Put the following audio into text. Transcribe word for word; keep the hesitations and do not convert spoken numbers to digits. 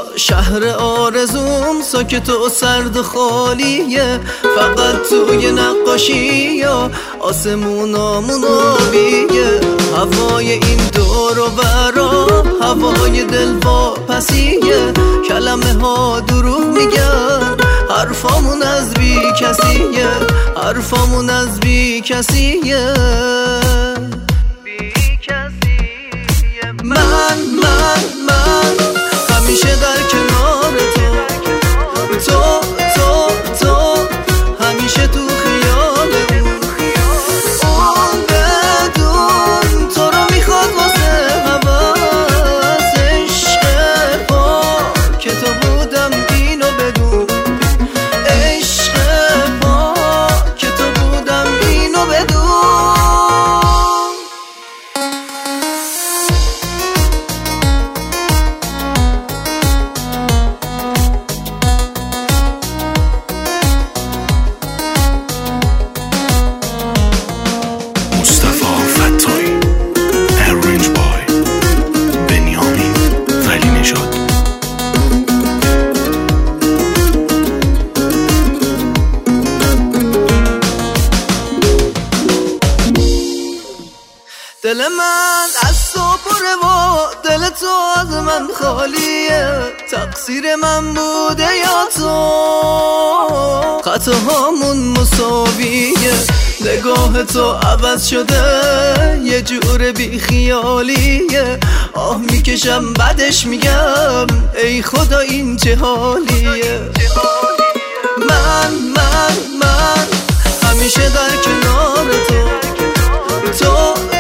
اینجا شهر آرزوم، ساکت و سرد و خالیه، فقط توی نقاشی یا آسمونامون آبیه. هوای این دور و برا هوای دل واپسیه، کلمه ها دروغ میگن، حرفامون از بی کسیه، حرفامون از بی کسیه. من من من همیشه در کنار تو، تو تو تو همیشه تو خیال اون، اون بدون تو رو میخواد واسه حواس. عشق پا که تو بودم اینو بدون، عشق پا که تو بودم اینو بدون. دل من از تو پره و دل تو از من خالیه، تقصیر من بوده یا تو؟ خطاهامون مساویه، نگاه تو عوض شده یه جور بی خیالیه. آه میکشم بعدش میگم ای خدا این چه حالیه. من من من همیشه در کنار تو، تو